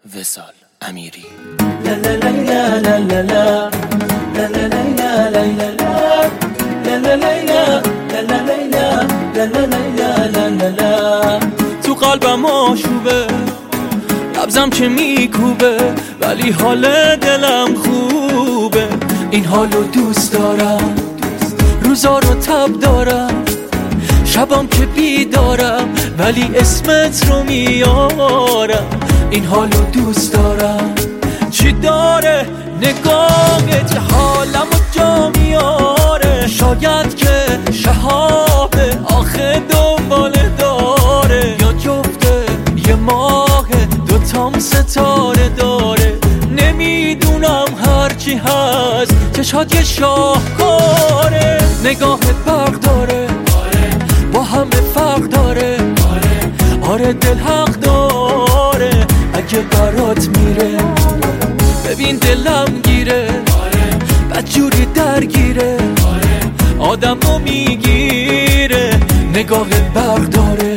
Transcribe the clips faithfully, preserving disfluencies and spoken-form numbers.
وصال امیری. تو قلبم آشوبه، نبضم که میکوبه، ولی حال دلم خوبه. این حالو دوست دارم، روزا رو تب دارم، شبام که بیدارم، ولی اسمت رو میارم. این حالو دوست دارم. چی داره نگاهت حالمو جا میاره؟ شاید که شهابه آخه دنباله داره، یا جفته یه ماه دوتام ستاره داره. نمیدونم هرچی هست چشات یه شاهکاره. نگاهت برق داره، با همه فرق داره. آره دل حق داره اگه برات میره. ببین دلم گیره، بدجوری درگیره، آدمو میگیره. نگاهت برق داره.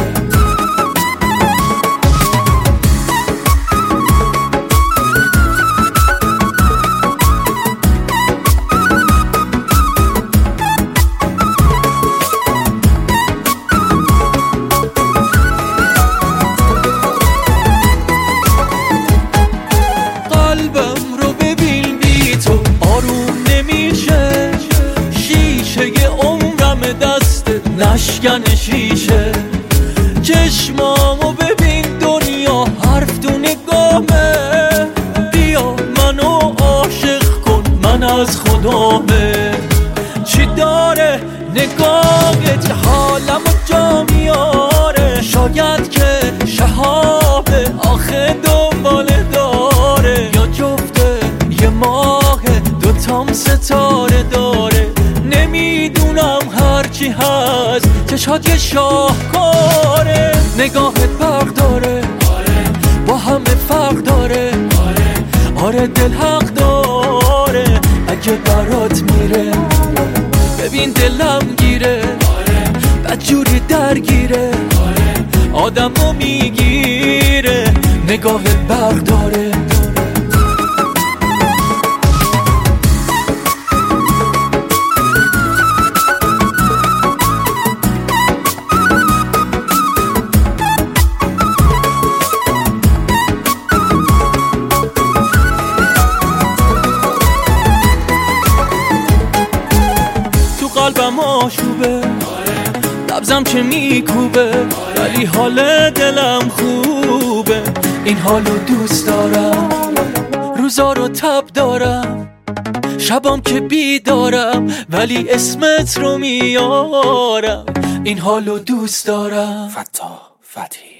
نشکن شیشه چشمامو ببین، دنیا حرف تو نگامه. بیا منو عاشق کن، من از خدامه. چی داره نگاهت حالمو جا میاره؟ شاید که شهابه آخه دنباله داره، یا جفته یه ماه دوتام ستاره داره. نمیدونم هرچی هست چشات یه شاهکاره. نگاهت برق داره، با همه فرق داره. آره دل حق داره اگه برات میره. ببین دلم گیره، بدجوری درگیره، آدمو میگیره. نگاهت برق داره. قلبم آشوبه، نبضم که میکوبه، ولی حال دلم خوبه. این حالو دوست دارم، روزا رو تب دارم، شبام که بیدارم، ولی اسمت رو میارم. این حالو دوست دارم. فتاح فتحی.